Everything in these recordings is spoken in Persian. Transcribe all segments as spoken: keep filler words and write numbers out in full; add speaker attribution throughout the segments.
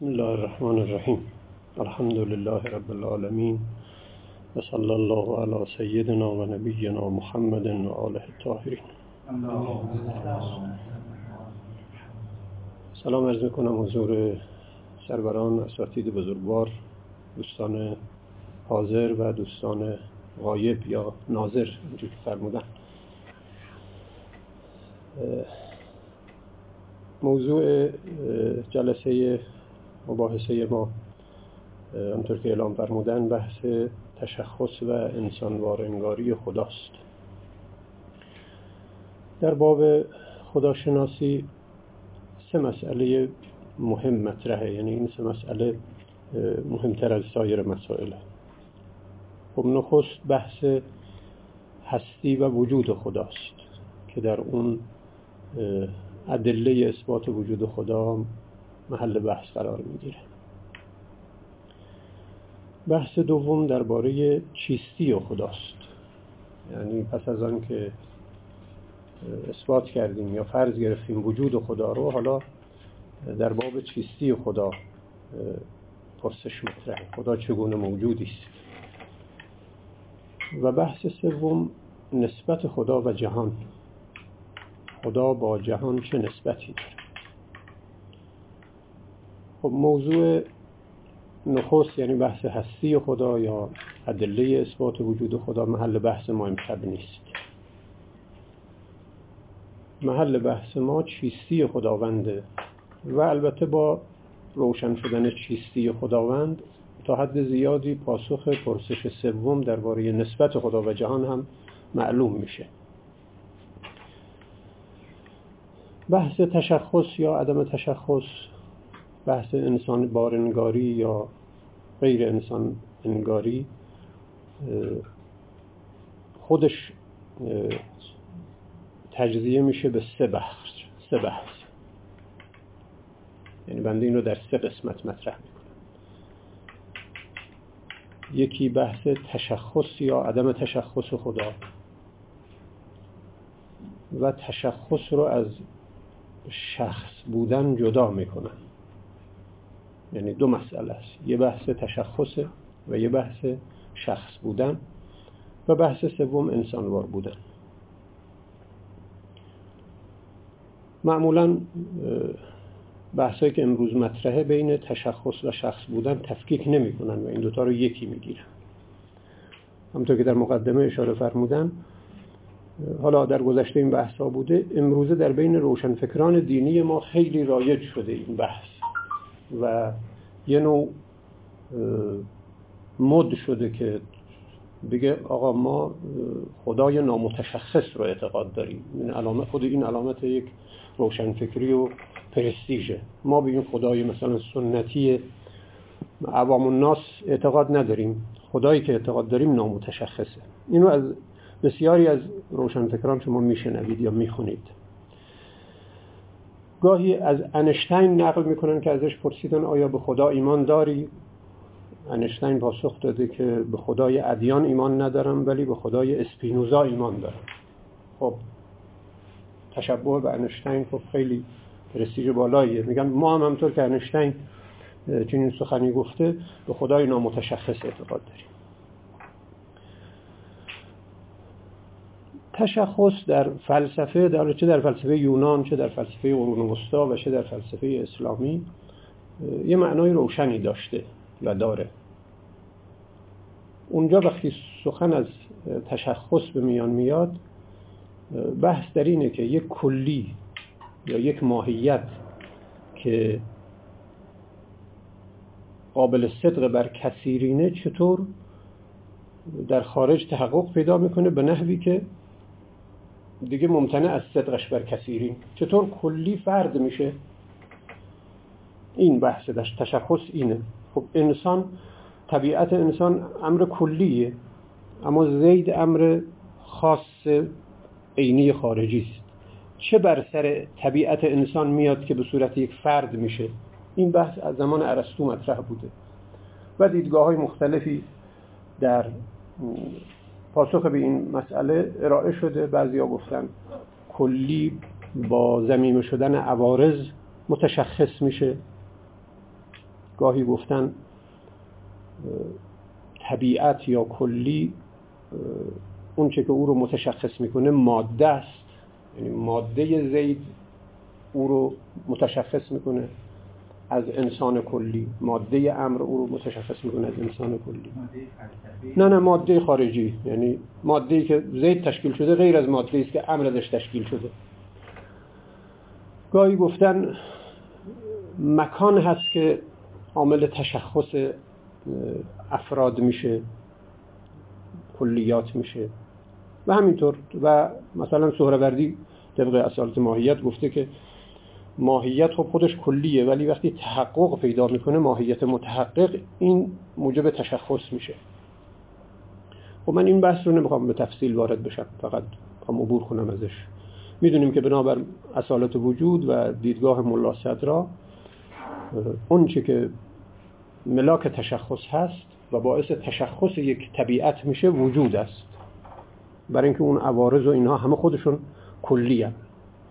Speaker 1: بسم الله الرحمن الرحیم. الحمد لله رب العالمین و صلی الله علی سیدنا و نبینا محمد و آله الطاهرین. سلام عرض میکنم حضور سروران، اساتید بزرگوار، دوستان حاضر و دوستان غایب یا ناظر، اینجور که فرمودن. موضوع جلسه مباحثه ما همونطور که اعلام فرمودن بحث تشخص و انسانوار انگاری خداست. در باب خداشناسی سه مسئله مهم مطرحه، یعنی این سه مسئله مهمتر از سایر مسائل. خب نخست بحث هستی و وجود خداست که در اون ادله اثبات وجود خدا محل بحث قرار میگیره. بحث دوم درباره چیستی خداست، یعنی پس از آن که اثبات کردیم یا فرض گرفتیم وجود خدا رو، حالا در باب چیستی خدا پرسش مطرحه، خدا چگونه موجودی است. و بحث سوم نسبت خدا و جهان، خدا با جهان چه نسبتی داره. خب موضوع نخست یعنی بحث هستی خدا یا ادله اثبات وجود خدا محل بحث ما امشب نیست. محل بحث ما چیستی خداونده و البته با روشن شدن چیستی خداوند تا حد زیادی پاسخ پرسش سوم درباره نسبت خدا و جهان هم معلوم میشه. بحث تشخص یا عدم تشخص، بحث انسان بارنگاری یا غیر انسان انگاری، خودش تجزیه میشه به سه بحث سه بحث یعنی بنده این رو در سه قسمت مطرح میکنم. یکی بحث تشخص یا عدم تشخص خدا و تشخص رو از شخص بودن جدا میکنن، یعنی دو مسئله است، یه بحث تشخص و یه بحث شخص بودن و بحث سوم انسانوار بودن. معمولا بحثایی که امروز مطرحه بین تشخص و شخص بودن تفکیک نمی کنن و این دوتا رو یکی میگیرن. همونطور که در مقدمه اشاره فرمودن، حالا در گذشته این بحث ها بوده، امروزه در بین روشنفکران دینی ما خیلی رایج شده این بحث و یه نوع مد شده که بگه آقا ما خدای نامتشخص رو اعتقاد داریم. این علامت، خود این علامت یک روشنفکری و پرستیژه. ما به این خدای مثلا سنتی عوام الناس اعتقاد نداریم، خدایی که اعتقاد داریم نامتشخصه. اینو از بسیاری از روشنفکران شما میشنوید یا میخونید. گاهی از انشتین نقل میکنن که ازش پرسیدن آیا به خدا ایمان داری؟ انشتین پاسخ داده که به خدای ادیان ایمان ندارم ولی به خدای اسپینوزا ایمان دارم. خب تشبه به انشتین خب خیلی پرستیژ بالاییه. میگن ما هم همطور که انشتین چنین سخنی گفته به خدای نامتشخص اعتقاد داریم. تشخص در فلسفه، در چه در فلسفه یونان، چه در فلسفه قرون وسطی و چه در فلسفه اسلامی یه معنای روشنی داشته و داره. اونجا وقتی سخن از تشخص به میان میاد، بحث در اینه که یک کلی یا یک ماهیت که قابل صدق بر کثیرینه چطور در خارج تحقق پیدا میکنه به نحوی که دیگه ممتنع از صدقش بر کثیرین، چطور کلی فرد میشه. این بحث داشت تشخص اینه. خب انسان، طبیعت انسان امر کلیه، اما زید امر خاص عینی خارجی است. چه بر سر طبیعت انسان میاد که به صورت یک فرد میشه؟ این بحث از زمان ارسطو مطرح بوده و دیدگاه‌های مختلفی در پاسخ به این مسئله ارائه شده. بعضیا گفتن کلی با ضمیمه شدن عوارض متشخص میشه، گاهی گفتن طبیعت یا کلی اون چه که او رو متشخص میکنه ماده است، یعنی ماده زید او رو متشخص میکنه از انسان کلی، ماده امر او رو متشخص میکنه از انسان کلی. نه نه ماده خارجی، یعنی ماده‌ای که زید تشکیل شده غیر از ماده‌ای است که امر ازش تشکیل شده. گاهی گفتن مکان هست که عامل تشخص افراد میشه، کلیات میشه و همینطور. و مثلا سهروردی طبق اصالت ماهیت گفته که ماهیت خب خودش کلیه، ولی وقتی تحقق پیدا میکنه ماهیت متحقق، این موجب تشخص میشه. خب من این بحث رو نمیخوام به تفصیل وارد بشم، فقط میخوام عبور کنم ازش. میدونیم که بنابر اصالت وجود و دیدگاه ملا صدرا اون چه که ملاک تشخص هست و باعث تشخص یک طبیعت میشه وجود است، برای اینکه اون عوارض و اینها همه خودشون کلی هست.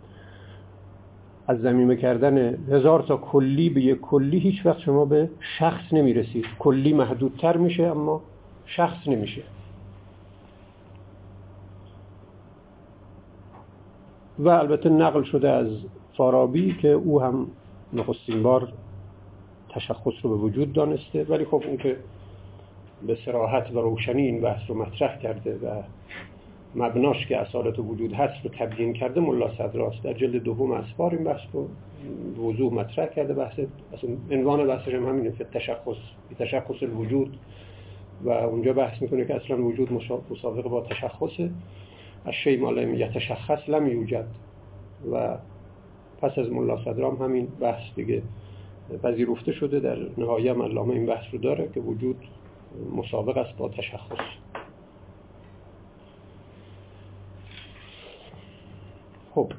Speaker 1: از ضمیمه کردن هزار تا کلی به یک کلی هیچ وقت شما به شخص نمیرسید. کلی محدودتر میشه اما شخص نمیشه. و البته نقل شده از فارابی که او هم نخستین بار تشخص رو به وجود دانسته، ولی خب اون که به صراحت و روشنی این بحث رو مطرح کرده و مبناش که اصالت وجود هست رو تبیین کرده ملا صدراست. در جلد دوم اسفار این بحث رو وضوح مطرح کرده. بحث اصلا عنوان بحثش هم همینه که تشخص تشخص الوجود، و اونجا بحث میکنه که اصلا وجود مسابقه با تشخصه. الشیء ما لم یتشخص لم یوجد. و پس از ملا صدرام همین بحث دیگه پذیرفته شده. در نهایه علامه این بحث رو داره که وجود مسابق است با تشخص. خب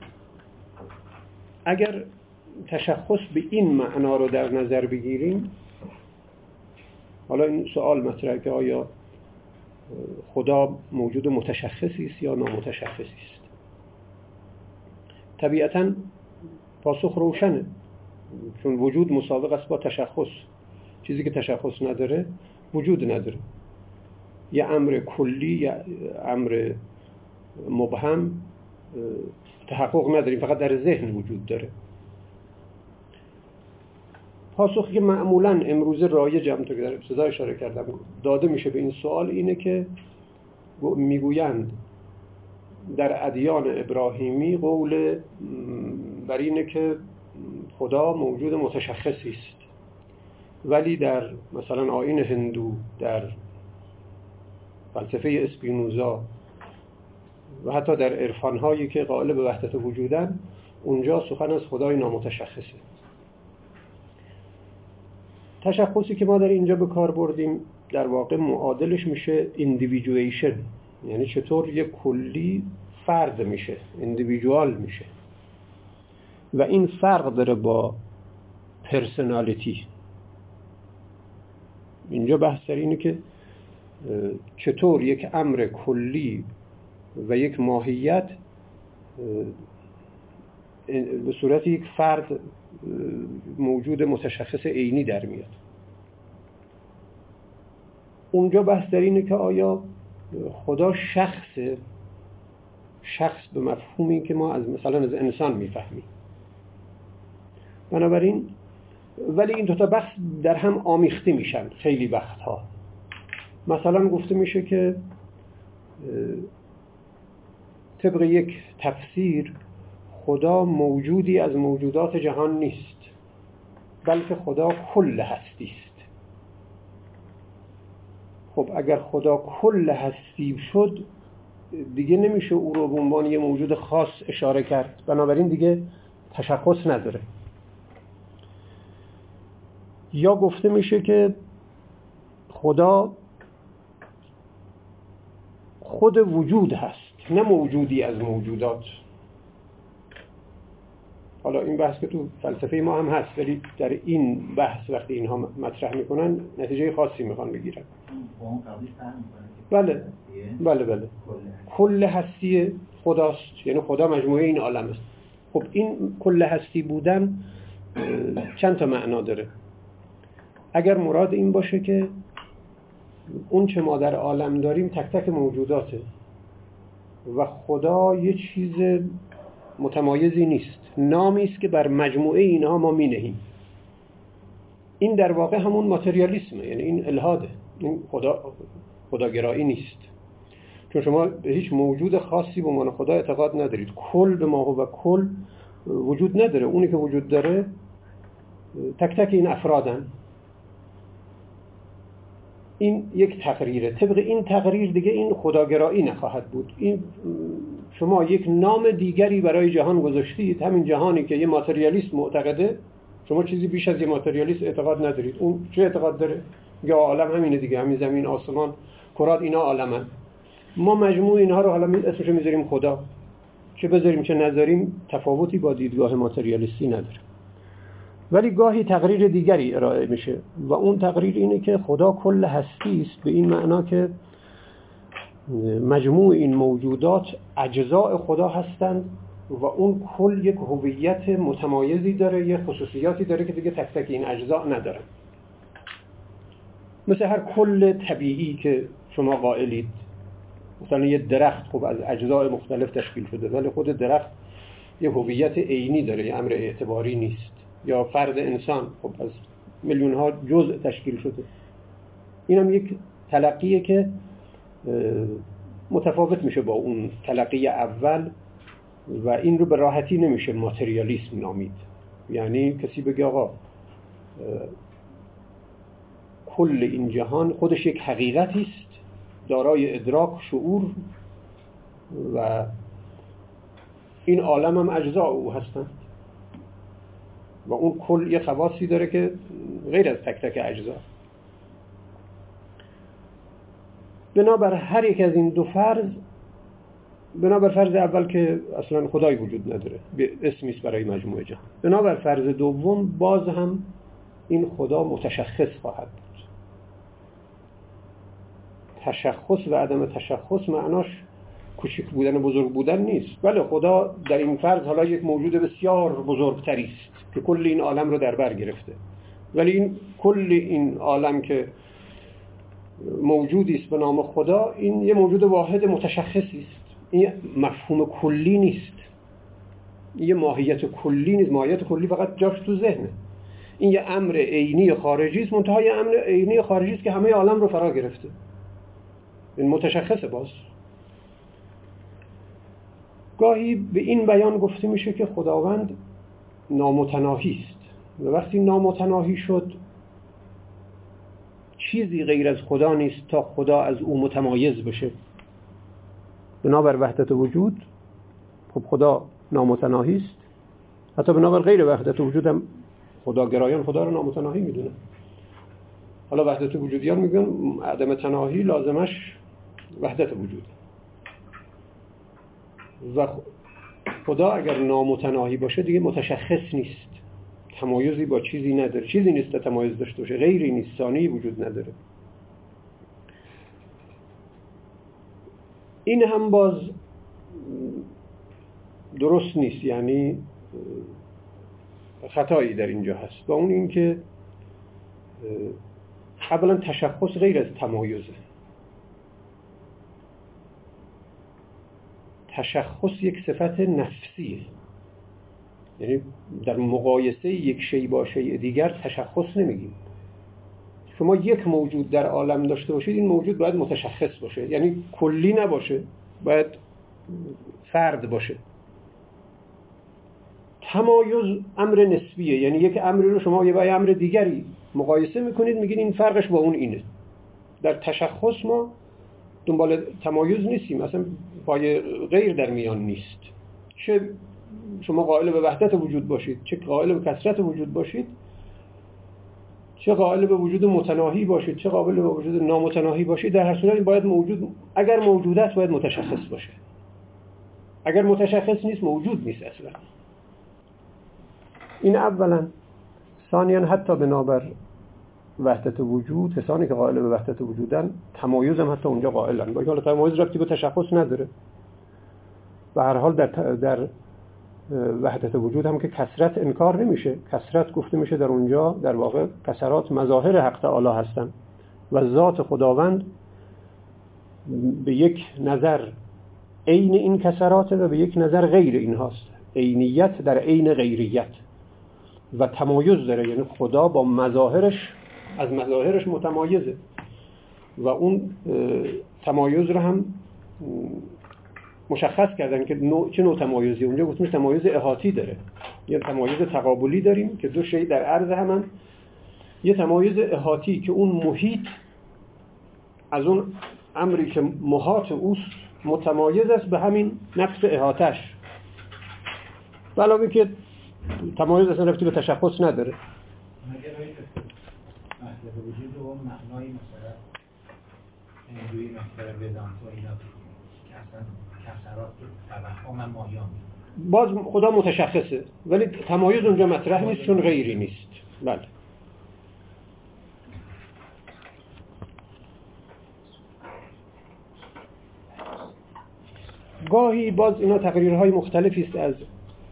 Speaker 1: اگر تشخص به این معنا رو در نظر بگیریم، حالا این سوال مطرحه که آیا خدا موجود متشخصی است یا نامتشخصی است؟ طبیعتاً پاسخ روشنه، چون وجود مسابق است با تشخص. چیزی که تشخص نداره وجود نداره. یا امر کلی یا امر مبهم تحقق نداریم، فقط در ذهن وجود داره. پاسخی که معمولاً امروزه رایج، همونطور که در ابتدا اشاره کردم، داده میشه به این سوال اینه که میگویند در ادیان ابراهیمی قول بر اینه که خدا موجود متشخصی است، ولی در مثلا آیین هندو، در فلسفه اسپینوزا و حتی در عرفان‌هایی که قائل به وحدت وجودن، اونجا سخن از خدای نامتشخصه. تشخصی که ما در اینجا به کار بردیم در واقع معادلش میشه individuation، یعنی چطور یک کلی فرد میشه، individual میشه. و این فرق داره با پرسونالیتی. اینجا بحث در اینه که چطور یک امر کلی و یک ماهیت به صورت یک فرد موجود متشخص عینی در میاد. اونجا بحث در اینه که آیا خدا شخص شخص به مفهومی که ما از مثلا از انسان میفهمیم. بنابراین ولی این دو تا بحث در هم آمیخته میشن خیلی وقتها. مثلا گفته میشه که طبق یک تفسیر خدا موجودی از موجودات جهان نیست، بلکه خدا کل هستی است. خب اگر خدا کل هستی شد دیگه نمیشه او رو به عنوان یه موجود خاص اشاره کرد، بنابراین دیگه تشخص نداره. یا گفته میشه که خدا خود وجود هست، نه موجودی از موجودات. حالا این بحث که تو فلسفه ما هم هست، ولی در این بحث وقتی اینها مطرح میکنن نتیجه خاصی میخوان بگیرن. بله بله بله کل هستی خداست، یعنی خدا مجموعه این عالم است. خب این کل هستی بودن چند تا معنا داره. اگر مراد این باشه که اون چه ما در عالم داریم تک تک موجوداته و خدا یه چیز متمایزی نیست، نامی است که بر مجموعه اینها ما می نهیم، این در واقع همون ماتریالیسمه، یعنی این الحاده، این خدا خداگرایی نیست. چون شما به هیچ موجود خاصی به عنوان خدا اعتقاد ندارید، کل به ما و کل وجود نداره، اونی که وجود داره تک تک این افرادن. این یک تقریره، طبق این تقریر دیگه این خداگرایی نخواهد بود. این شما یک نام دیگری برای جهان گذاشتید، همین جهانی که یه ماتریالیست معتقده، شما چیزی بیش از یه ماتریالیست اعتقاد ندارید. اون چه اعتقاد داره؟ یا عالم همینه دیگه، همین زمین، آسمان، کرات، اینا عالمن. ما مجموع اینها رو حالا اسمشو میذاریم خدا، چه بذاریم چه نذاریم تفاوتی با دیدگاه ماتریالیستی نداره. ولی گاهی تقریر دیگری ارائه میشه و اون تقریر اینه که خدا کل هستی است، به این معنا که مجموع این موجودات اجزاء خدا هستند و اون کل یک هویت متمایزی داره، یک خصوصیاتی داره که دیگه تک تک این اجزا ندارن. مثل هر کل طبیعی که شما قائلید، مثلا یه درخت خب از اجزاء مختلف تشکیل شده ولی خود درخت یه هویت عینی داره، یه امر اعتباری نیست. یا فرد انسان خب از میلیون ها جزء تشکیل شده. اینم یک تلقیه که متفاوت میشه با اون تلقی اول و این رو به راحتی نمیشه ماتریالیسم نامید. یعنی کسی بگه آقا کل این جهان خودش یک حقیقتی است دارای ادراک، شعور و این عالم هم اجزاء او هستند و اون کل یه خواصی داره که غیر از تک تک اجزا. بنابر هر یک از این دو فرض، بنابر فرض اول که اصلا خدای وجود نداره، اسمی است برای مجموعه جهان، بنابر فرض دوم باز هم این خدا متشخص خواهد بود. تشخص و عدم تشخص معناش کوچک بودن و بزرگ بودن نیست. بله خدا در این فرض حالا یک موجود بسیار بزرگتری است که کل این عالم رو در بر گرفته، ولی این کل این عالم که موجودی است به نام خدا، این یه موجود واحد متشخصی است. این مفهوم کلی نیست، این یه ماهیت کلی نیست. ماهیت کلی فقط جاش تو ذهنه. این یه امر عینی خارجی است، منتها یه امر عینی خارجی است که همه عالم رو فرا گرفته. این متشخصه. باز گاهی به این بیان گفته میشه که خداوند نامتناهی است و وقتی نامتناهی شد چیزی غیر از خدا نیست تا خدا از او متمایز بشه. بنابر وحدت وجود خب خدا نامتناهی است. حتی بنابر غیر وحدت وجود هم خداگرایان خدا رو نامتناهی میدونن. حالا وحدت وجودیان میگن عدم تناهی لازمش وحدت وجود و خدا اگر نامتناهی باشه دیگه متشخص نیست، تمایزی با چیزی نداره، چیزی نیست تمایز داشته باشه، غیری نیست، ثانی وجود نداره. این هم باز درست نیست، یعنی خطایی در اینجا هست و اون این که اولا تشخص غیر از تمایزه. تشخص یک صفت نفسیه، یعنی در مقایسه یک شی با شی دیگر تشخص نمیگیم. شما یک موجود در عالم داشته باشید، این موجود باید متشخص باشه، یعنی کلی نباشه، باید فرد باشه. تمایز امر نسبیه، یعنی یک امری رو شما یه با امر دیگری مقایسه میکنید، میگین این فرقش با اون اینه. در تشخص ما دنبال تمایز نیستیم، اصلا پای غیر در میان نیست. چه شما قائل به وحدت وجود باشید، چه قائل به کثرت وجود باشید، چه قائل به وجود متناهی باشید، چه قائل به وجود نامتناهی باشید، در هر صورت باید موجود، اگر موجود است باید متشخص باشه. اگر متشخص نیست موجود نیست اصلا. این اولا. ثانیاً حتی بنابر وحدت وجود، کسانی که قائل به وحدت وجودن تمایز هم حتی اونجا قائلن، باید حالا تمایز ربطی به تشخص نداره. به هر حال در در وحدت وجود هم که کثرت انکار نمیشه. کثرت گفته میشه در اونجا در واقع کثرات مظاهر حق تعالی هستن و ذات خداوند به یک نظر عین این کثراته و به یک نظر غیر این هاست. عینیت در عین غیریت و تمایز داره، یعنی خدا با مظاهرش از مظاهرش متمایزه و اون تمایز رو هم مشخص کردن که نوع چه نوع تمایزی. اونجا گفتیم تمایز احاطی داره، یه تمایز تقابلی داریم که دو شی در عرض همن، یه تمایز احاطی که اون محیط از اون امری که محاط اوست متمایز است به همین نفس احاطش، علاوه که تمایز اصلا رفتی به تشخص نداره.
Speaker 2: مگر باید وحدت وجود و معنای مثلا روی مثلا ویدانت و اینا که اصلا کسرات توهم مایان
Speaker 1: باز خدا متشخصه ولی تمایز اونجا مطرح نیست چون غیری نیست. بله. گاهی باز اینا تقریرهای مختلفی است از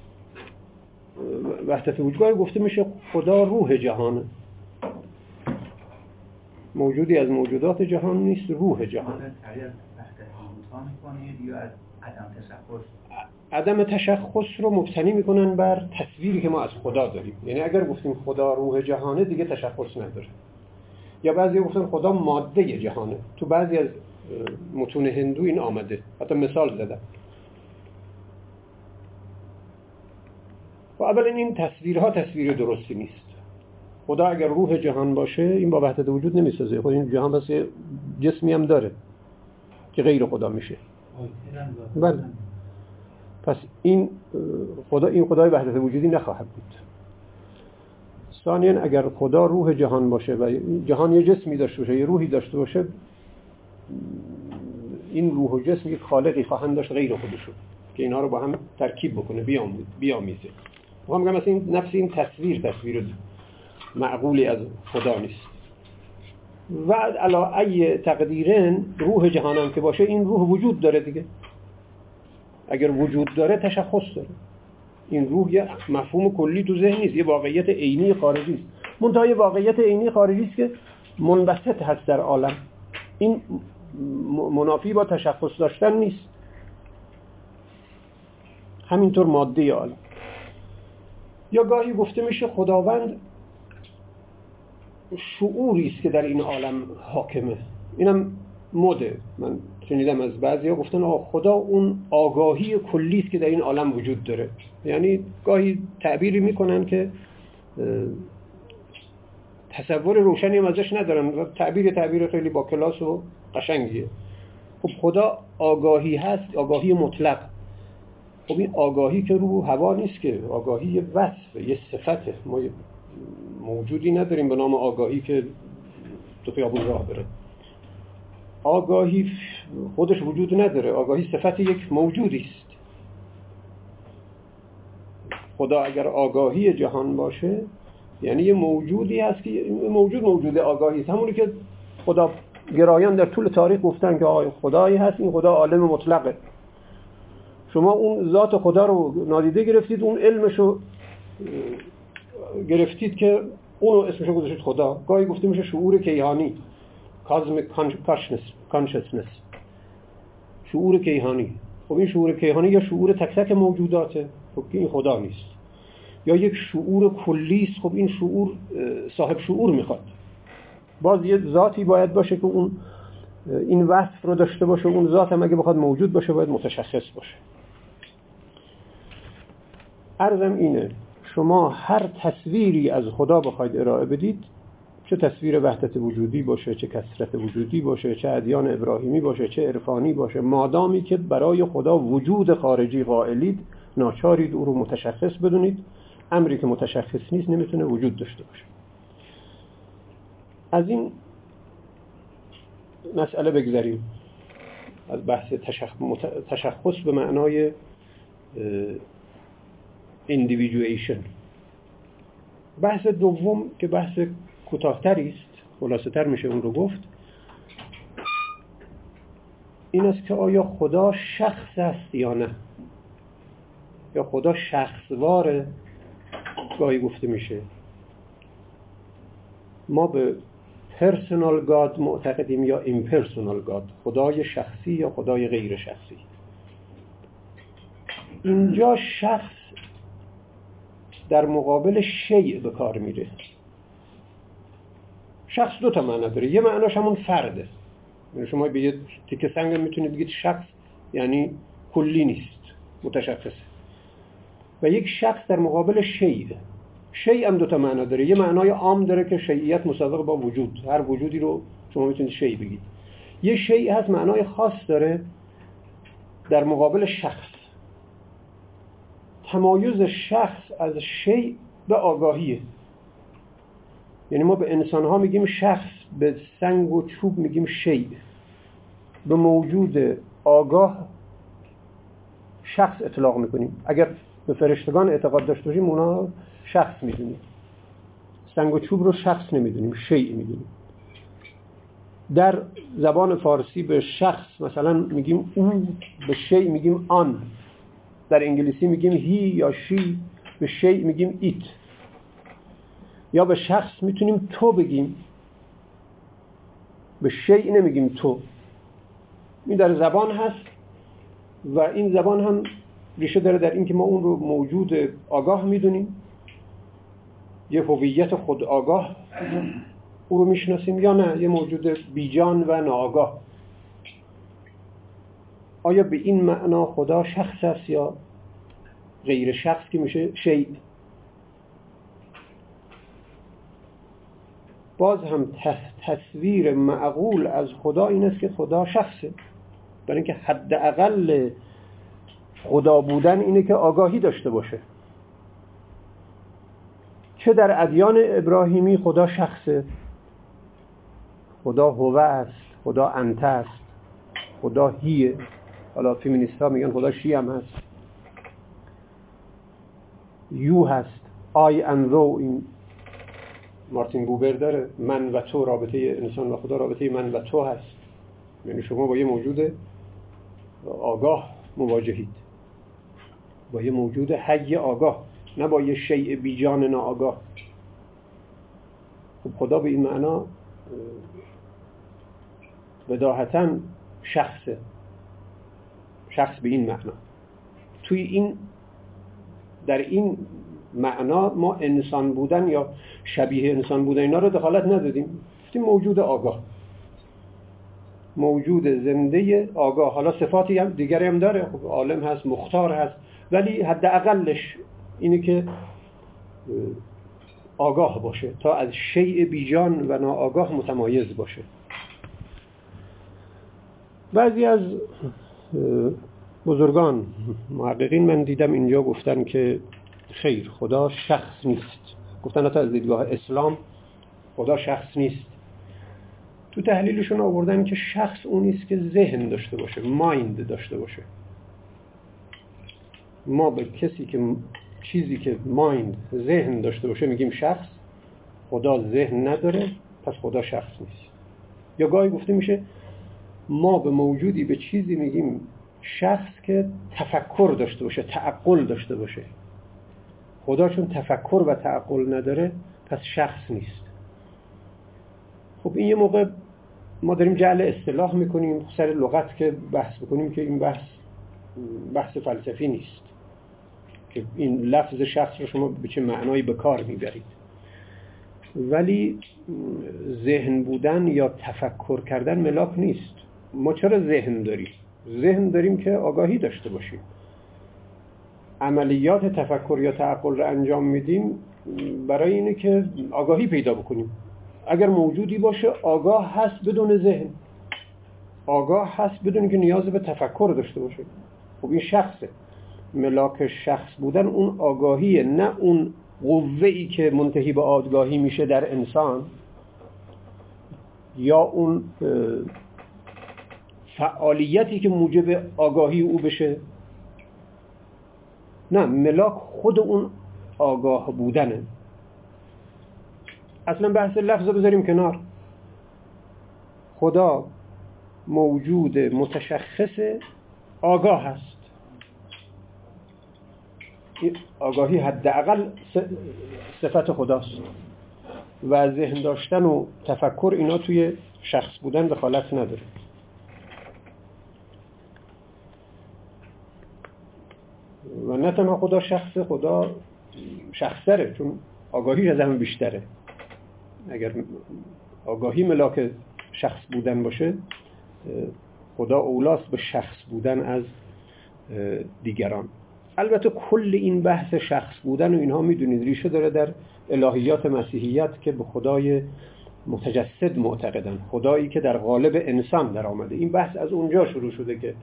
Speaker 1: وحدت وجود. گاهی گفته میشه خدا روح جهانه، موجودی از موجودات جهان نیست، روح جهان. عدم تشخص رو مبتنی میکنن بر تصویری که ما از خدا داریم. یعنی اگر گفتیم خدا روح جهانه دیگه تشخص نداره. یا بعضی گفتن خدا ماده جهانه. تو بعضی از متون هندو این آمده، حتی مثال زدن. و اولا این تصویرها تصویر درستی نیست. خدا اگر روح جهان باشه این با وحدت وجود نمیسازه. خود این جهان بس جسمی هم داره که غیر خدا میشه. بله. پس این خدا این خدای وحدت وجودی نخواهد بود. ثانیاً اگر خدا روح جهان باشه و جهان یه جسمی داشته باشه، یه روحی داشته باشه، این روح و جسم یک خالقی خواهند داشت غیر خودشون که اینا رو با هم ترکیب بکنه، بیامیزه. میخوام بگم مثلا این نفس این تصویر تصویر معقولی از خدا نیست. و علا ای تقدیرن روح جهانم که باشه این روح وجود داره دیگه. اگر وجود داره تشخص داره. این روح یه مفهوم کلی تو ذهن نیست، یه واقعیت عینی خارجی است. منتها یه واقعیت عینی خارجی است که منبسط هست در عالم. این منافی با تشخص داشتن نیست. همینطور ماده عالم. یا گاهی گفته میشه خداوند شعوری است که در این عالم حاکمه. اینم مده. من شنیدم از بعضیا گفتن آه خدا اون آگاهی کلی است که در این عالم وجود داره. یعنی گاهی تعبیری میکنن که تصور روشنی هم ازش ندارن. تعبیر تعبیر خیلی با کلاس و قشنگیه. خب خدا آگاهی هست، آگاهی مطلق. خب این آگاهی که رو هوا نیست که، آگاهی یه وصفه، یه صفته. ما موجودی نداریم به نام آگاهی که تو خیابون راه بره. آگاهی خودش وجود نداره، آگاهی صفت یک موجودی است. خدا اگر آگاهی جهان باشه یعنی یه موجودی هست که موجود موجود آگاهی است. همونی که خدا گرایان در طول تاریخ گفتن که آقای خدایی هست، این خدا عالم مطلقه. شما اون ذات خدا رو نادیده گرفتید، اون علمشو گرفتید که اونو اسمشو گذاشتید خدا. گاهی گفته میشه شعور کیهانی، کازمیک کانشسنس، شعور کیهانی. خب این شعور کیهانی یا شعور تک تک موجوداته، خب این خدا نیست. یا یک شعور کلی است، خب این شعور صاحب شعور میخواد. باز یه ذاتی باید باشه که اون این وصف رو داشته باشه. اون ذات هم اگه بخواد موجود باشه باید متشخص باشه. عرضم اینه شما هر تصویری از خدا بخواید ارائه بدید، چه تصویر وحدت وجودی باشه، چه کثرت وجودی باشه، چه ادیان ابراهیمی باشه، چه عرفانی باشه، مادامی که برای خدا وجود خارجی قائلید، ناچارید او رو متشخص بدونید. امری که متشخص نیست نمیتونه وجود داشته باشه. از این مسئله بگذاریم، از بحث تشخص به معنای individuation. بحث دوم که بحث کوتاه‌تری است، خلاصه تر میشه اون رو گفت، این است که آیا خدا شخص است یا نه. یا خدا شخصواره گاهی گفته میشه. ما به پرسونال گاد معتقدیم یا ایمپرسونال گاد، خدای شخصی یا خدای غیر شخصی. اینجا شخص در مقابل شیء به کار میره. شخص دو تا معنی داره. یه معناش همون فرده، یعنی شما به یه تیکه سنگ میتونید بگید شخص یعنی کلی نیست، متشخصه. و یک شخص در مقابل شیء. شیء هم دو تا معنا داره. یه معنای عام داره که شیعیت مساوی با وجود، هر وجودی رو شما میتونید شیء بگید. یه شیء هست معنای خاص داره در مقابل شخص. تمایز شخص از شیء به آگاهیه. یعنی ما به انسان ها میگیم شخص، به سنگ و چوب میگیم شیء. به موجود آگاه شخص اطلاق میکنیم. اگر به فرشتگان اعتقاد داشته باشیم اونا شخص میدونیم. سنگ و چوب رو شخص نمیدونیم، شیء میدونیم. در زبان فارسی به شخص مثلا میگیم او، به شیء میگیم آن. در انگلیسی میگیم هی یا شی، به شیء میگیم ایت. یا به شخص میتونیم تو بگیم، به شیء نمیگیم تو. این در زبان هست و این زبان هم ریشه داره در این که ما اون رو موجود آگاه میدونیم، یه هویت خود آگاه او رو میشناسیم، یا نه یه موجود بیجان و ناآگاه. آیا به این معنا خدا شخص است یا غیر شخص که میشه شیء؟ باز هم تصویر معقول از خدا این است که خدا شخصه، برای اینکه حداقل خدا بودن اینه که آگاهی داشته باشه. چه در ادیان ابراهیمی خدا شخصه، خدا هو است، خدا انت است، خدا هیه. حالا فیمینیست ها میگن خدا شی هم هست، یو هست، آی ان رو. این مارتین بوبر داره، من و تو، رابطه انسان و خدا رابطه من و تو هست. یعنی شما با یه موجود آگاه مواجهید، با یه موجود حی آگاه، نه با یه شیء بیجان ناآگاه. خب خدا به این معنا بداهتاً شخصه، شخص به این معنا. توی این در این معنا ما انسان بودن یا شبیه انسان بودن اینا رو دخالت ندادیم، گفتیم موجود آگاه، موجود زنده آگاه. حالا صفاتی هم دیگری هم داره، خب عالم هست، مختار هست، ولی حداقلش اینه که آگاه باشه تا از شیء بیجان و ناآگاه متمایز باشه. بعضی از بزرگان محققین من دیدم اینجا گفتن که خیر، خدا شخص نیست. گفتن حتی از دیدگاه اسلام خدا شخص نیست. تو تحلیلشون آوردن که شخص اون نیست که ذهن داشته باشه، مایند داشته باشه. ما به کسی که چیزی که مایند، ذهن داشته باشه میگیم شخص. خدا ذهن نداره، پس خدا شخص نیست. یا گاهی گفته میشه ما به موجودی، به چیزی میگیم شخص که تفکر داشته باشه، تعقل داشته باشه. خدا چون تفکر و تعقل نداره پس شخص نیست. خب این یه موقع ما داریم جعل اصطلاح میکنیم سر لغت که بحث بکنیم که این بحث بحث فلسفی نیست که این لفظ شخص رو شما به چه معنایی به کار میبرید. ولی ذهن بودن یا تفکر کردن ملاک نیست. ما چرا ذهن داریم؟ ذهن داریم که آگاهی داشته باشیم. عملیات تفکر یا تعقل رو انجام میدیم برای اینه که آگاهی پیدا بکنیم. اگر موجودی باشه آگاه هست بدون ذهن، آگاه هست بدون که نیاز به تفکر داشته باشه، خب این شخصه. ملاک شخص بودن اون آگاهیه، نه اون قوه‌ای که منتهی به آگاهی میشه در انسان، یا اون فعالیتی که موجب آگاهی او بشه. نه، ملاک خود اون آگاه بودنه. اصلا بحث لفظ رو بذاریم کنار. خدا موجود متشخص آگاه هست. آگاهی حداقل صفت خداست و ذهن داشتن و تفکر اینا توی شخص بودن دخالت نداره. و نه تنها خدا شخص، خدا شخصره، چون آگاهی از همه بیشتره. اگر آگاهی ملاک شخص بودن باشه، خدا اولاست به شخص بودن از دیگران. البته کل این بحث شخص بودن و اینها میدونید ریشه داره در الهیات مسیحیت که به خدای متجسد معتقدن، خدایی که در قالب انسان در آمده. این بحث از اونجا شروع شده که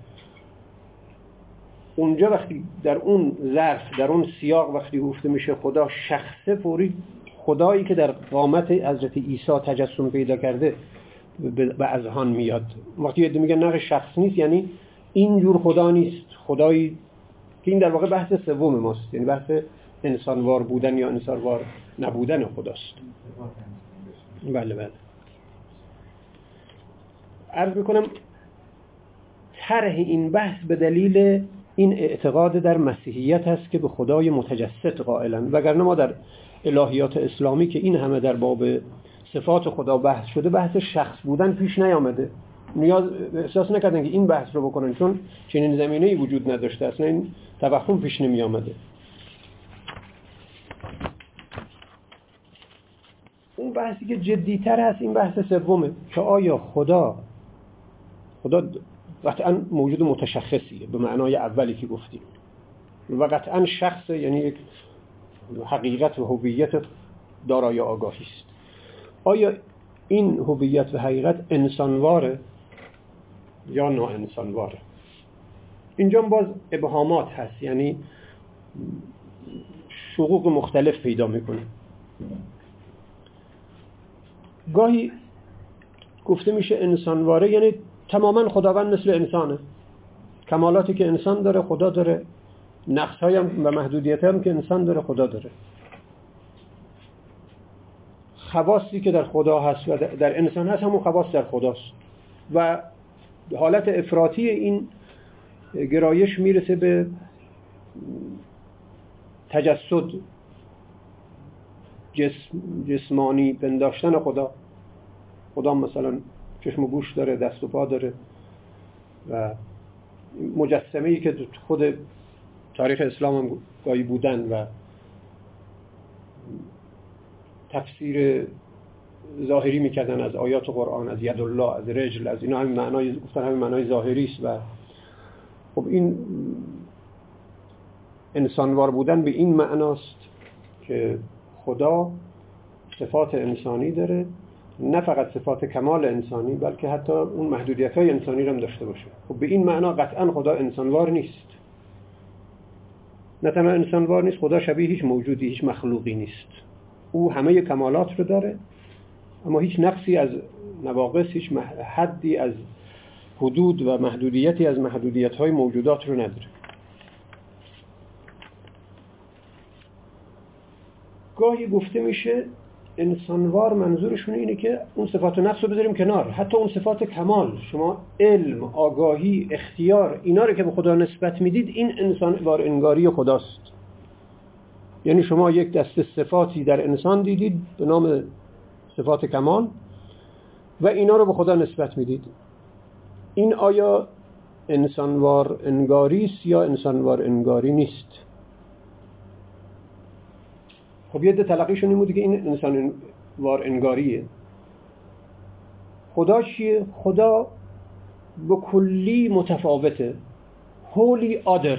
Speaker 1: اونجا وقتی در اون ظرف، در اون سیاق وقتی گفته میشه خدا شخصه، فوری خدایی که در قامت حضرت عیسی تجسم پیدا کرده به اذهان میاد. وقتی یه میگن نه شخص نیست، یعنی اینجور خدا نیست، خدایی که این در واقع بحث سوم ماست، یعنی بحث انسانوار بودن یا انسانوار نبودن خداست. بله بله. عرض میکنم طرح این بحث به دلیل این اعتقاد در مسیحیت هست که به خدای متجسد قائلن، وگرنه ما در الهیات اسلامی که این همه در باب صفات خدا بحث شده، بحث شخص بودن پیش نیامده. نیاز احساس نکردن که این بحث رو بکنن، چون چنین زمینه‌ای وجود نداشته، اصلا این توهم پیش نمی آمده. اون بحثی که جدی‌تر هست این بحث سومه که آیا خدا خدا قطعاً موجود متشخصیه به معنای اولی که گفتیم و قطعاً شخص، یعنی یک حقیقت و هویت دارای آگاهی است. آیا این هویت و حقیقت انسانواره یا نا انسانواره؟ اینجا باز ابهامات هست، یعنی شقوق مختلف پیدا میکنه. گاهی گفته میشه انسانواره یعنی تماما خداوند مثل انسانه، کمالاتی که انسان داره خدا داره، نقص‌های هم و محدودیت‌های هم که انسان داره خدا داره، خواصی که در خدا هست و در انسان هست همون خواص در خداست. و حالت افراطی این گرایش میرسه به تجسد، جسم جسمانی پنداشتن خدا. خدا مثلا چشم و گوش داره، دست و پا داره و مجسمه‌ای که خود تاریخ اسلام هم گاهی بودن و تفسیر ظاهری میکردن از آیات قرآن، از ید الله، از رجل، از اینا، همین معنای گفتن همین معنای ظاهری است. و خب این انسانوار بودن به این معناست که خدا صفات انسانی داره، نه فقط صفات کمال انسانی بلکه حتی اون محدودیت‌های انسانی رو هم داشته باشه. خب به این معنا قطعا خدا انسانوار نیست. نه تنها انسانوار نیست، خدا شبیه هیچ موجودی، هیچ مخلوقی نیست. او همه کمالات رو داره اما هیچ نقصی از نواقص، هیچ حدی از حدود و محدودیتی از محدودیت‌های موجودات رو نداره. گاهی گفته میشه انسانوار منظورشون اینه که اون صفات نقص رو بذاریم کنار، حتی اون صفات کمال، شما علم، آگاهی، اختیار، اینا رو که به خدا نسبت میدید، این انسانوار انگاری خداست. یعنی شما یک دسته صفاتی در انسان دیدید به نام صفات کمال و اینا رو به خدا نسبت میدید. این آیا انسانوار انگاری است یا انسانوار انگاری نیست؟ خب یه ده تلقیشون این بوده که این انسانوار انگاریه. خدا چیه؟ خدا به کلی متفاوته، wholly other،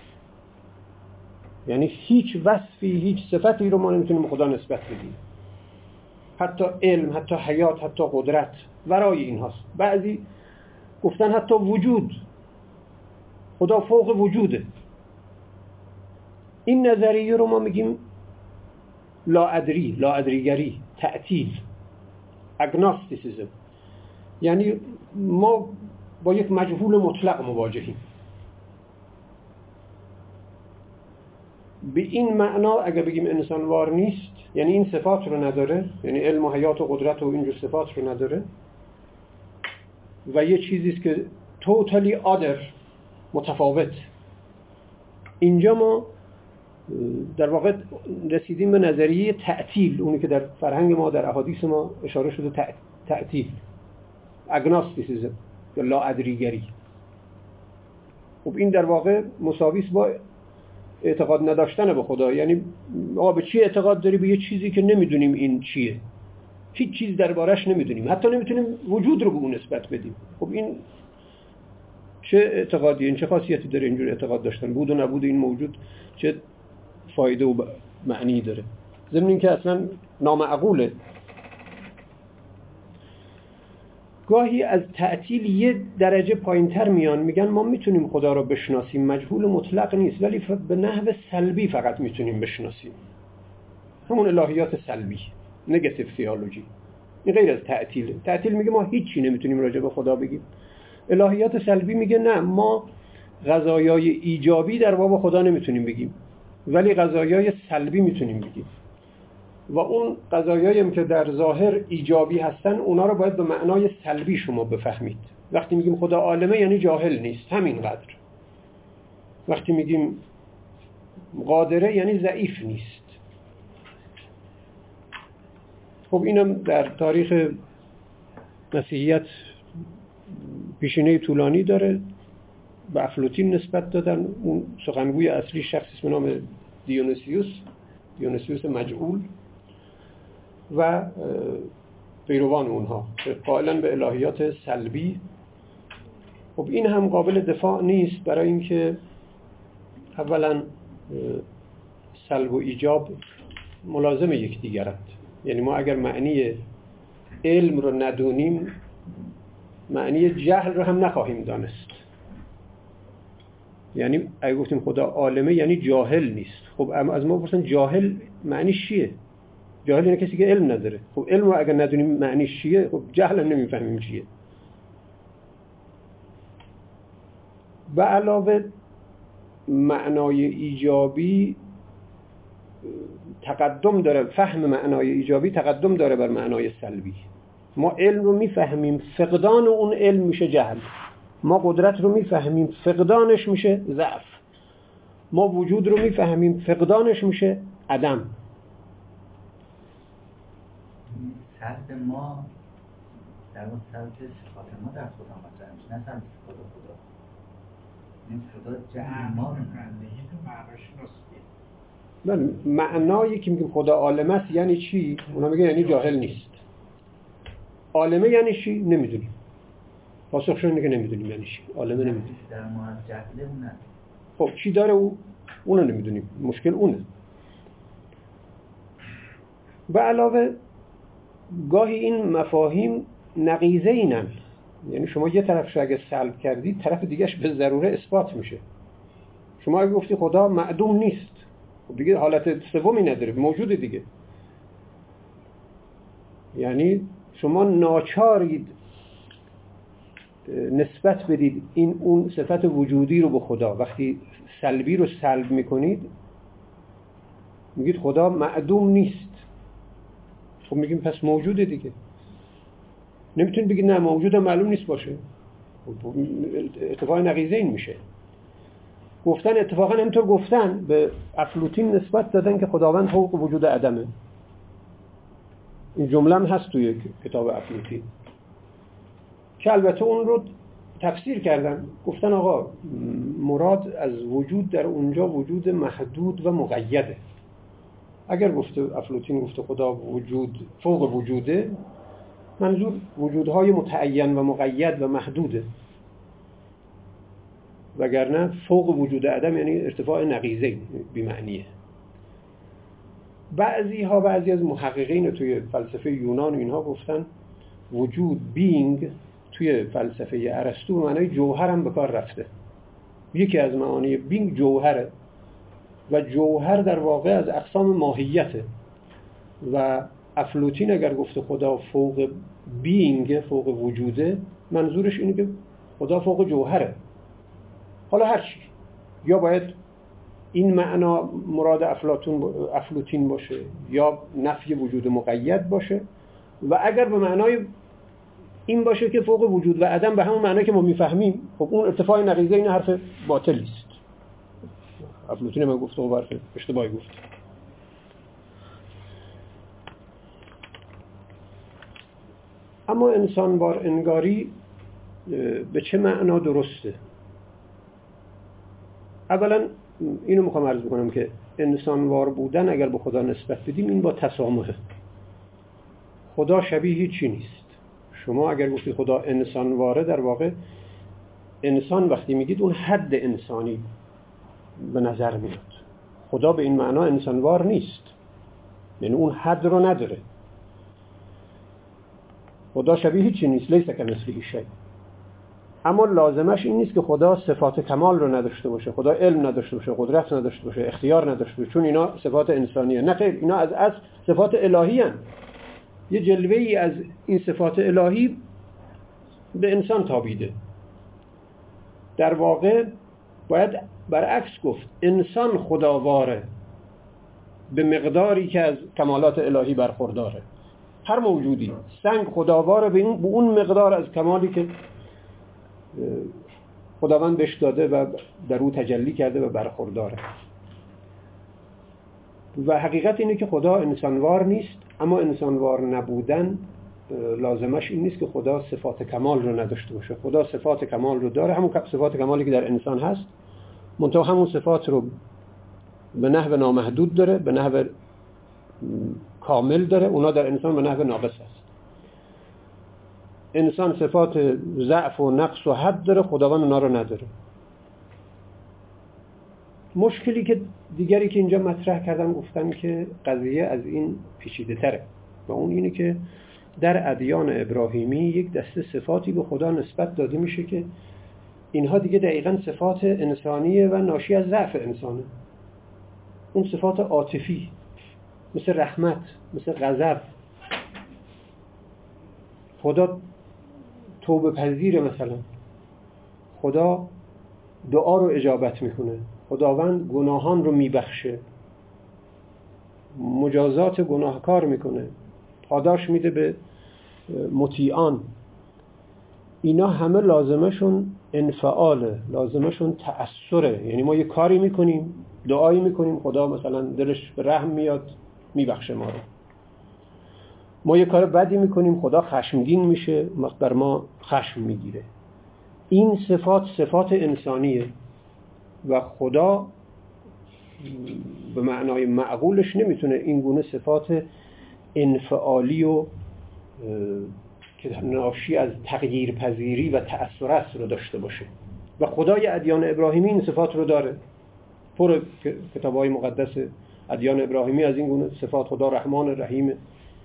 Speaker 1: یعنی هیچ وصفی، هیچ صفتی رو ما نمیتونیم به خدا نسبت بدیم. حتی علم، حتی حیات، حتی قدرت ورای این هاست. بعضی گفتن حتی وجود، خدا فوق وجوده. این نظریه رو ما میگیم لاادری، لاادریگری، تعطیل، اگناستیسیزم. یعنی ما با یک مجهول مطلق مواجهیم. به این معنا اگر بگیم انسانوار نیست، یعنی این صفات رو نداره، یعنی علم و حیات و قدرت و اینجور صفات رو نداره و یه چیزیست که totally other، متفاوت. اینجا ما در واقع رسیدیم به نظریه تعطیل، اونی که در فرهنگ ما در احادیث ما اشاره شده، تعطیل، اگناستیسیزم یا لاادریگری. خب این در واقع مساویس با اعتقاد نداشتن به خدا. یعنی آقا به چی اعتقاد داری؟ به یه چیزی که نمیدونیم این چیه، هیچ چیز دربارش نمیدونیم، حتی نمیتونیم وجود رو به اون نسبت بدیم. خب این چه اعتقادی، این چه خاصیتی داره اینجور اعتقاد داشتن؟ بود و نبود این موجود چه فایده و معنی داره؟ ضمن این که اصلا نامعقوله. گاهی از تعطیل یه درجه پایینتر میان، میگن ما میتونیم خدا رو بشناسیم، مجهول مطلق نیست، ولی به نحو سلبی فقط میتونیم بشناسیم، همون الهیات سلبی، نگاتیو تئولوژی. این غیر از تعطیله. تعطیل میگه ما هیچی نمیتونیم راجع به خدا بگیم. الهیات سلبی میگه نه، ما قضایای ایجابی در باب خدا نمیتونیم بگیم، ولی قضایای سلبی میتونیم بگیم. و اون قضایایی که در ظاهر ایجابی هستن، اونا رو باید به معنای سلبی شما بفهمید. وقتی میگیم خدا عالمه یعنی جاهل نیست، همینقدر. وقتی میگیم قادره یعنی ضعیف نیست. خب اینم در تاریخ مسیحیت پیشینه طولانی داره. به افلاطین نسبت دادن. اون سخنگوی اصلی شخصی به نام دیونیسیوس، دیونیسیوس مجعول و پیروان اونها قائلن به الهیات سلبی. خب این هم قابل دفاع نیست، برای اینکه اولا سلب و ایجاب ملازم یکدیگرند. یعنی ما اگر معنی علم رو ندونیم، معنی جهل رو هم نخواهیم دانست. یعنی اگه گفتیم خدا عالمه یعنی جاهل نیست. خب از ما بپرسن جاهل معنیش چیه؟ جاهل یعنی کسی که علم نداره. خب علم رو اگر ندونیم معنیش چیه، خب جهل هم نمیفهمیم چیه. و علاوه معنای ایجابی تقدم داره، فهم معنای ایجابی تقدم داره بر معنای سلبی. ما علم رو میفهمیم، فقدان اون علم میشه جهل. ما قدرت رو میفهمیم، فقدانش میشه ضعف. ما وجود رو میفهمیم، فقدانش میشه عدم.
Speaker 3: سلب ما در واقع سلب صفات ما در خدا مطرح میشه، نه سلب صفات خدا. این خدا جهل ما رو
Speaker 1: من معنایی که میگیم خدا عالمه است یعنی چی؟ اونا میگن یعنی جاهل نیست. عالمه یعنی چی؟ نمیدونیم. پاسخشون اینه که نمیدونیم یعنی چی. عالمه نمیدونیم.
Speaker 3: در ما از جهل اونه.
Speaker 1: خب چی داره او؟ اونو نمیدونیم. مشکل اونه. و علاوه گاهی این مفاهیم نقیضه اینن. یعنی شما یه طرفش اگه سلب کردی، طرف دیگهش به ضروره اثبات میشه. شما اگه گفتی خدا معدوم نیست، خب دیگه حالت سومی نداره، موجود دیگه. یعنی شما ناچارید نسبت بدید این اون صفت وجودی رو به خدا. وقتی سلبی رو سلب میکنید میگید خدا معدوم نیست، خب میگیم پس موجوده دیگه. نمیتونید بگید نه موجود معلوم نیست باشه، اتفاق نقیضه این میشه. گفتن اتفاقا همینطور گفتن به افلاطین نسبت دادن که خداوند فوق وجود عدمه. این جمله هم هست توی کتاب افلاطین که البته اون رو تفسیر کردن. گفتن آقا مراد از وجود در اونجا وجود محدود و مقیده. اگر گفته افلاطین گفته خدا وجود فوق وجوده، منظور وجودهای متعین و مقید و محدوده، وگرنه فوق وجود عدم یعنی ارتفاع نقیضه بی‌معنیه. بعضی ها بعضی از محققین توی فلسفه یونان و اینها گفتن وجود بینگ توی فلسفه ارسطو معنای جوهر هم به کار رفته. یکی از معانی بینگ جوهره و جوهر در واقع از اقسام ماهیته. و افلاطین اگر گفته خدا فوق بینگ فوق وجوده، منظورش اینه که خدا فوق جوهره. حالا هر چی، یا باید این معنا مراد افلاطون افلاطین باشه یا نفی وجود مقید باشه، و اگر به معنای این باشه که فوق وجود و عدم به همون معنی که ما میفهمیم، خب اون ارتفاع نقیضه این حرف باطلی است. افلاطون من گفت و برفه اشتباهی گفت. اما انسانوار انگاری به چه معنا درسته؟ اولا اینو میخوام عرض بکنم که انسانوار بودن اگر به خدا نسبت بدیم این با تسامحه. خدا شبیه هیچی نیست. شما اگر گفتید خدا انسانواره، در واقع انسان وقتی میگید اون حد انسانی به نظر میاد. خدا به این معنا انسانوار نیست، یعنی اون حد رو نداره. خدا شبیه هیچی نیست، لیس کمثله شیء. اما لازمش این نیست که خدا صفات کمال رو نداشته باشه، خدا علم نداشته باشه، قدرت نداشته باشه، اختیار نداشته باشه، چون اینا صفات انسانیه. نه خیر، اینا از اصل صفات الهی هستند. یه جلوه ای از این صفات الهی به انسان تابیده. در واقع باید برعکس گفت، انسان خداواره به مقداری که از کمالات الهی برخورداره. هر موجودی، سنگ خداواره به اون مقدار از کمالی که خداوند بهش داده و در او تجلی کرده و برخورداره. و حقیقت اینه که خدا انسانوار نیست، اما انسانوار نبودن لازمش این نیست که خدا صفات کمال رو نداشته باشه. خدا صفات کمال رو داره، همون صفات کمالی که در انسان هست، منتها همون صفات رو به نحو نامحدود داره، به نحو کامل داره. اونا در انسان به نحو ناقص هست. انسان صفات ضعف و نقص و حد داره، خداوند اونا رو نداره. مشکلی که دیگری که اینجا مطرح کردن، گفتن که قضیه از این پیچیده تره و اون اینه که در ادیان ابراهیمی یک دسته صفاتی به خدا نسبت داده میشه که اینها دیگه دقیقاً صفات انسانیه و ناشی از ضعف انسانه. اون صفات عاطفی، مثل رحمت، مثل غضب. خدا توبه پذیره، مثلا خدا دعا رو اجابت میکنه، خداوند گناهان رو میبخشه، مجازات گناهکار میکنه، پاداش میده به مطیعان. اینا همه لازمشون انفعاله، لازمشون تأثره. یعنی ما یه کاری میکنیم، دعایی میکنیم، خدا مثلا دلش به رحم میاد میبخشه ما رو. ما یه کار بدی میکنیم، خدا خشمگین میشه، بر ما خشم میگیره. این صفات صفات انسانیه و خدا به معنای معقولش نمیتونه این گونه صفات انفعالی و که ناشی از تغییر پذیری و تأثیر است رو داشته باشه. و خدای ادیان ابراهیمی این صفات رو داره. پر کتاب‌های مقدس ادیان ابراهیمی از این گونه صفات. خدا رحمان رحیم.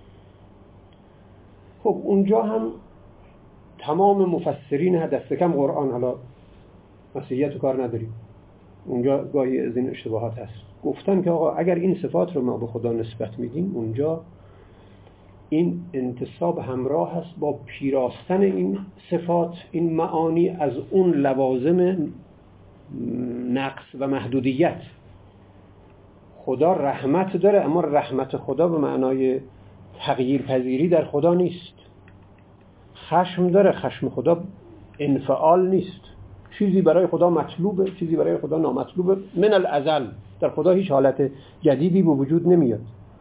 Speaker 1: خب اونجا هم تمام مفسرین دست کم قرآن، حالا مسیحیت رو کار نداریم، اونجا گاهی از این اشتباهات هست، گفتن که آقا اگر این صفات رو ما به خدا نسبت میدیم، اونجا این انتصاب همراه هست با پیراستن این صفات، این معانی، از اون لوازم نقص و محدودیت. خدا رحمت داره، اما رحمت خدا به معنای تغییر پذیری در خدا نیست. خشم داره، خشم خدا انفعال نیست. چیزی برای خدا مطلوبه، چیزی برای خدا نامطلوبه. من الازل در خدا هیچ حالت جدیدی به وجود نمیاد.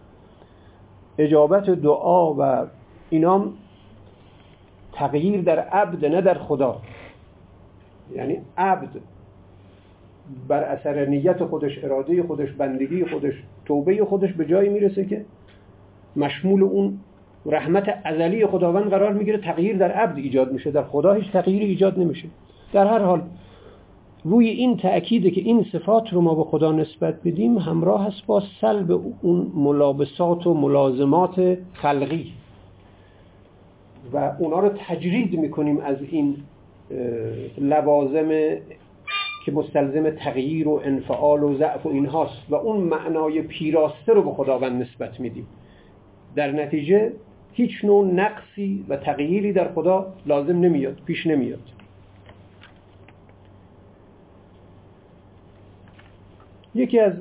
Speaker 1: اجابت دعا و اینام تغییر در عبد، نه در خدا. یعنی عبد بر اثر نیت خودش، اراده خودش، بندگی خودش، توبه خودش به جایی میرسه که مشمول اون رحمت ازلی خداوند قرار میگیره، تغییر در عبد ایجاد میشه. در خدا هیچ تغییری ایجاد نمیشه. در هر حال روی این تأکیده که این صفات رو ما به خدا نسبت بدیم همراه هست با سلب اون ملابسات و ملازمات خلقی و اونا رو تجرید میکنیم از این لوازم که مستلزم تغییر و انفعال و ضعف و اینهاست و اون معنای پیراسته رو به خداوند نسبت میدیم. در نتیجه هیچ نوع نقصی و تغییری در خدا لازم نمیاد، پیش نمیاد. یکی از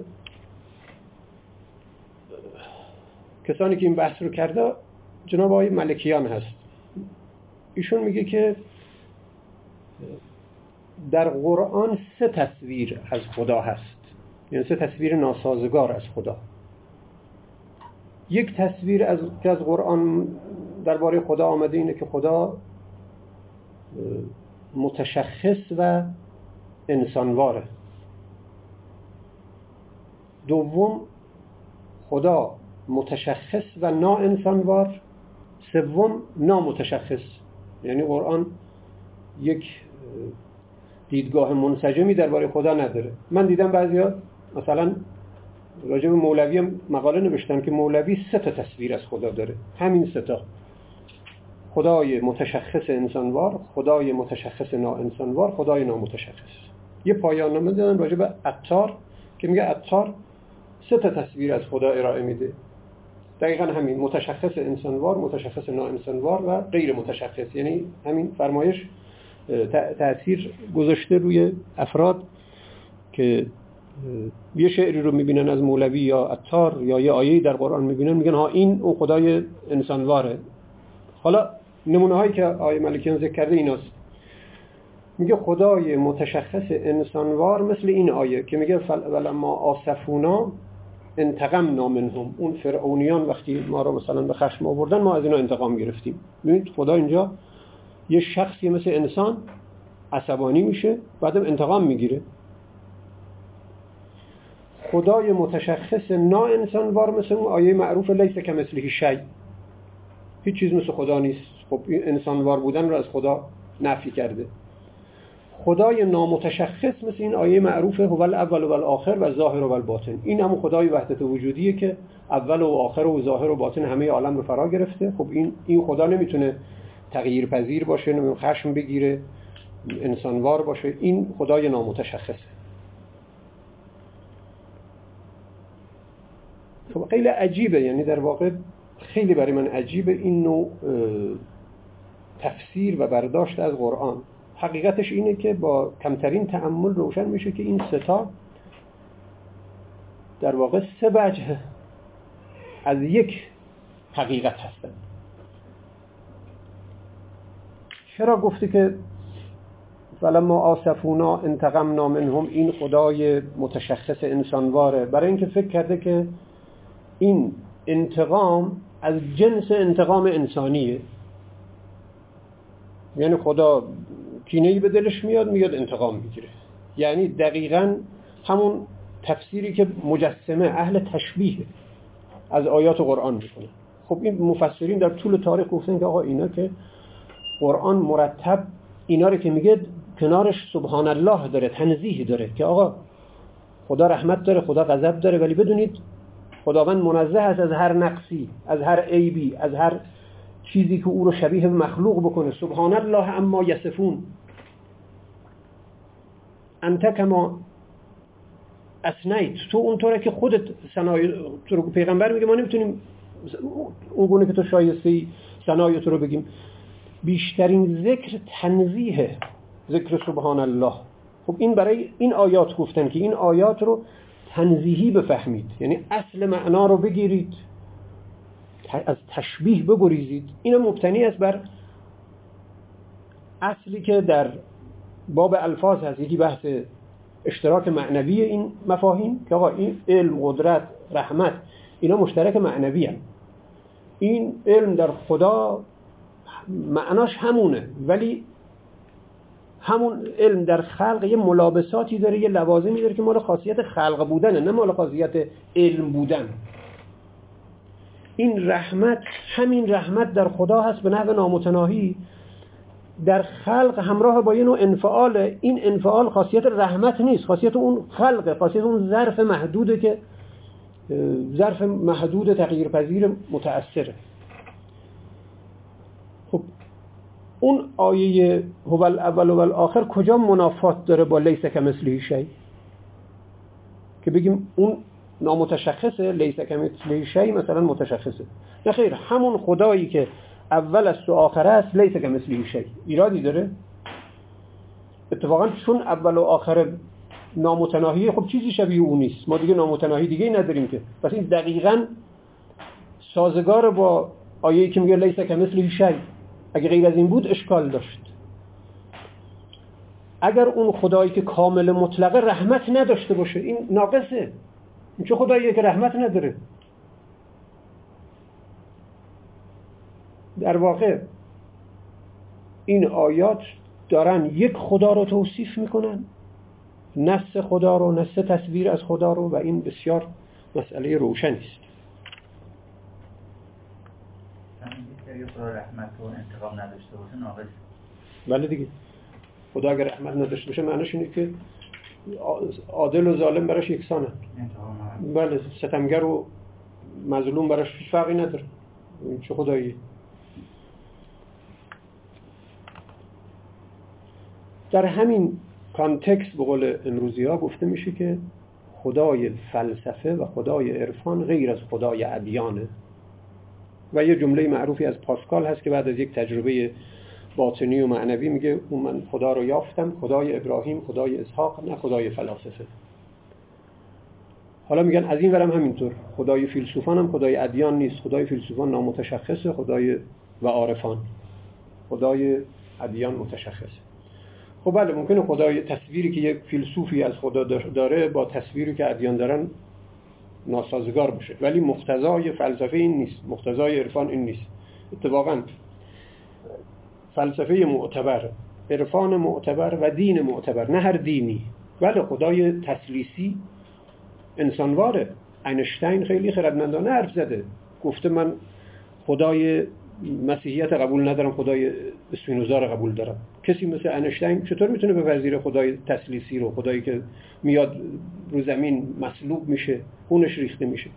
Speaker 1: کسانی که این بحث رو کرده جناب آقای ملکیان هست. ایشون میگه که در قرآن سه تصویر از خدا هست. یعنی سه تصویر ناسازگار از خدا. یک تصویر از که از قرآن درباره خدا آمده اینه که خدا متشخص و انسانواره. دوم خدا متشخص و نا انسانوار. سوم نامتشخص، یعنی قرآن یک دیدگاه منسجمی درباره خدا نداره. من دیدم بعضیا مثلا راجع به مولوی هم مقاله نوشتن که مولوی سه تا تصویر از خدا داره، همین سه تا: خدای متشخص انسانوار، خدای متشخص نا انسانوار، خدای نامتشخص. یه پایان نامه دادن راجع به عطار که میگه عطار سه تا تصویر از خدا ارائه میده، دقیقا همین: متشخص انسانوار، متشخص نا انسانوار و غیر متشخص. یعنی همین فرمایش تأثیر گذاشته روی افراد که یه شعری رو میبینن از مولوی یا عطار یا یه آیه‌ای در قرآن میبینن، میگن ها این اون خدای انسانواره. حالا نمونه هایی که آیه ملکیان ذکر کرده ایناست. میگه خدای متشخص انسانوار مثل این آیه که میگه ولما آسفونا انتقمنا منهم. اون فرعونیان وقتی ما رو مثلا به خشم آوردن ما از اینا انتقام گرفتیم. ببینید خدا اینجا یه شخصی مثل انسان عصبانی میشه بعدم انتقام میگیره. خدای متشخص نا انسانوار مثل اون آیه معروف لیس کمثله شیء، هیچ چیز مثل خدا نیست. خب این انسانوار بودن رو از خدا نفی کرده. خدای نامتشخص مثل این آیه معروف هو الاول و الاخر و ظاهر و الباطن. این همون خدای وحدت وجودیه که اول و آخر و ظاهر و باطن همه عالم رو فرا گرفته. خب این این خدا نمیتونه تغییر پذیر باشه، نمیتونه خشم بگیره، انسانوار باشه. این خدای نامتشخصه. خب خیلی عجیبه، یعنی در واقع خیلی برای من عجیبه این نوع تفسیر و برداشت از قرآن. حقیقتش اینه که با کمترین تأمل روشن میشه که این ستا در واقع سه وجه از یک حقیقت هستن. چرا گفته که فلما آسفونا انتقمنا منهم؟ این خدای متشخص انسانواره. برای اینکه فکر کرده که این انتقام از جنس انتقام انسانیه، یعنی خدا کینه‌ای به دلش میاد میاد انتقام میگیره. یعنی دقیقاً همون تفسیری که مجسمه اهل تشبیه از آیات قرآن میکنه. خب این مفسرین در طول تاریخ گفتن که آقا اینا که قرآن مرتب اینا رو که میگه کنارش سبحان الله داره، تنزیه داره که آقا خدا رحمت داره، خدا غضب داره، ولی بدونید خداوند منزه است از هر نقصی، از هر عیبی، از هر چیزی که او رو شبیه به مخلوق بکنه. سبحان الله اما یصفون، انت کما اثنیت، تو اونطوره که خودت ثنای تو رو. پیغمبر میگه ما نمیتونیم اون گونه که تو شایسته ثنای تو رو بگیم. بیشترین ذکر تنزیه، ذکر سبحان الله. خب این برای این آیات گفتن که این آیات رو تنزیهی بفهمید، یعنی اصل معنا رو بگیرید، از تشبیه بگریزید. این مبتنی است بر اصلی که در باب الفاظ هست، یکی بحث اشتراک معنوی این مفاهیم که آقا این علم، قدرت، رحمت اینا مشترک معنوی هست. این علم در خدا معناش همونه، ولی همون علم در خلق یه ملابساتی داره، یه لوازمی داره که مال خاصیت خلق بودنه، نه مال خاصیت علم بودن. این رحمت همین رحمت در خدا هست به نحو نامتناهی، در خلق همراه با یه نوع انفعال. این انفعال خاصیت رحمت نیست، خاصیت اون خلقه، خاصیت اون ظرف محدوده که ظرف محدود تغییر پذیر متأثره. خب اون آیه هو الاول و الاخر کجا منافات داره با لیس کمثله شیء که بگیم اون نامتشخصه، لیس کمثله شیء مثلا متشخصه؟ نه خیر، همون خدایی که اول است و آخر است لیس کمثله شیء ایرادی داره؟ اتفاقا چون اول و آخر نامتناهی، خب چیزی شبیه اون نیست، ما دیگه نامتناهی دیگه نداریم که. پس این دقیقاً سازگار با آیه‌ای که میگه لیس کمثله شیء. اگه غیر از این بود اشکال داشت. اگر اون خدایی که کامل مطلقه رحمت نداشته باشه این ناقصه. این چه خداییه که رحمت نداره؟ در واقع این آیات دارن یک خدا رو توصیف میکنن، نص خدا رو، نص تصویر از خدا رو، و این بسیار مسئله روشنی است.
Speaker 3: اگه خدا رحمت و انتقام نداشته باشه ناقص.
Speaker 1: بله دیگه، خدا اگر رحمت نداشته باشه معنیش اینه که عادل و ظالم براش یکسانه. بله، ستمگر و مظلوم براش هیچ فرقی نداره. این چه خداییه؟ در همین کانتکست به قول امروزی ها گفته میشه که خدای فلسفه و خدای عرفان غیر از خدای ادیانه. و یه جمله معروفی از پاسکال هست که بعد از یک تجربه باطنی و معنوی میگه اون من خدا رو یافتم، خدای ابراهیم، خدای اسحاق، نه خدای فلاسفه. حالا میگن از این ورم همینطور، خدای فیلسوفان هم خدای ادیان نیست. خدای فیلسوفان نامتشخصه، خدای و عارفان، خدای ادیان متشخصه. خب بله، ممکنه خدای تصویری که یک فیلسوفی از خدا داره با تصویری که ادیان دارن ناسازگار بشه، ولی مقتضای فلسفه این نیست، مقتضای عرفان این نیست. اتفاقاً فلسفه معتبر، عرفان معتبر و دین معتبر، نه هر دینی، بله خدای تثلیثی انسانواره. اینشتین خیلی خردمندانه حرف زده، گفته من خدای مسیحیت قبول ندارم، خدای اسپینوزا رو قبول دارم. کسی مثل اینشتین چطور میتونه بپذیره خدای تثلیثی رو، خدایی که میاد رو زمین مصلوب میشه، خونش ریخته میشه؟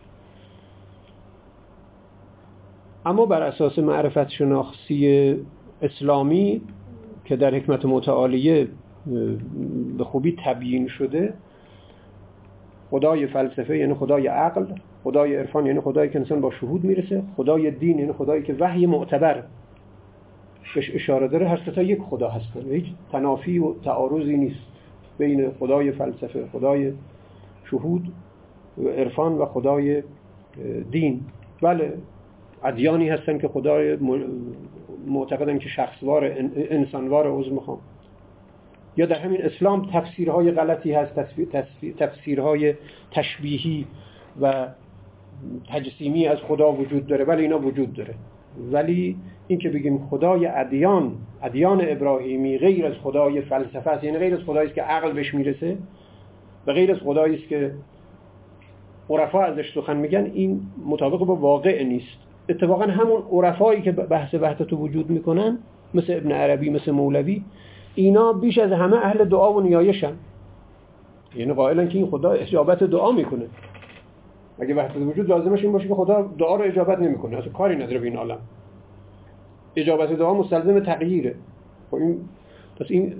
Speaker 1: اما بر اساس معرفت شناختی اسلامی که در حکمت متعالیه به خوبی تبیین شده، خدای فلسفه یعنی خدای عقل، خدای عرفان یعنی خدایی که انسان با شهود میرسه، خدای دین یعنی خدایی که وحی معتبر بهش اشاره داره. هر سه تا یک خدا هستن، هیچ تنافی و تعارضی نیست بین خدای فلسفه، خدای شهود و عرفان و خدای دین. بله ادیانی هستن که خدای معتقدن که شخصوار، انسانوار، عضو میخوام. یا در همین اسلام تفسیرهای غلطی هست، تفسیرهای تشبیهی و تجسیمی از خدا وجود داره. ولی اینا وجود داره. ولی این که بگیم خدای ادیان، ادیان ابراهیمی غیر از خدای فلسفه است، یعنی غیر از خدایی است که عقل بهش میرسه و غیر از خدایی است که عرفا ازش سخن میگن، این مطابق با واقع نیست. اتفاقا همون عرفایی که بحث وحدت وجود میکنن، مثل ابن عربی، مثل مولوی، اینا بیش از همه اهل دعا و نیایشن. یعنی قائلن که این خدا اجابت دعا میکنه. اگه وحدت وجود لازمش این باشه که خدا دعا رو اجابت نمیکنه، اصلا کاری نداره به این عالم. اجابت دعا مستلزم تغییره. خب این پس این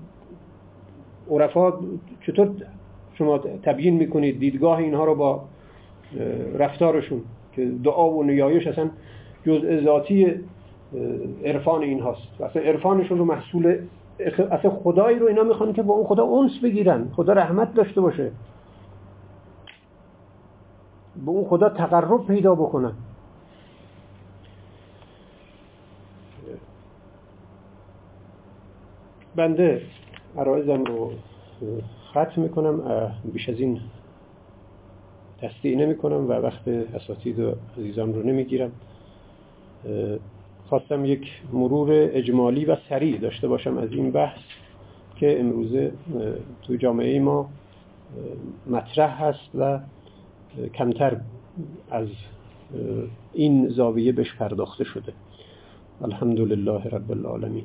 Speaker 1: عرفا چطور شما تبیین میکنید دیدگاه اینها رو با رفتارشون که دعا و نیایش اصلا جزء ذاتی عرفان این هست، اصلا عرفانشون رو محصول اصلا خدایی رو اینا میخوان که با اون خدا انس بگیرن، خدا رحمت داشته باشه، با اون خدا تقرب پیدا بکنن. بنده عرایزم رو ختم میکنم، بیش از این تصدیع نمی کنم و وقت اساتید و عزیزان رو نمیگیرم. خواستم یک مرور اجمالی و سریع داشته باشم از این بحث که امروزه تو جامعه ما مطرح هست و کمتر از این زاویه بهش پرداخته شده. الحمدلله رب العالمین.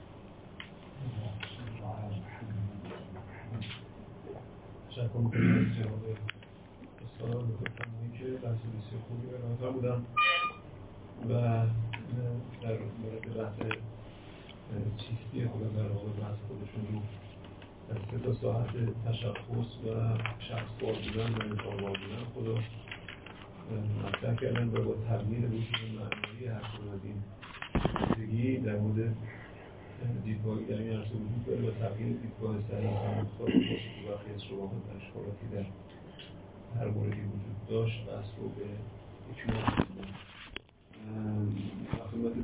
Speaker 4: تشکر می‌کنم از جناب استاد دکتر که بحث بسیار خوبی ارائه بودن و در مورد بحث چیستی خدا در واقع بحث خودشون رو در سه تا ساعت تشخص و شخص‌وار بودن و انسان‌وار بودن خدا مطرح کردن و با تبیین وجود معنوی هر کدوم از این چیزگی در مورد دیدگاهی در این عرصه وجود داره و تبیین دیدگاه صحیح و مختلف باشه که برخی از شبهات و اشکالاتی در هر موردی وجود داشت بحث رو به هیچ موضوع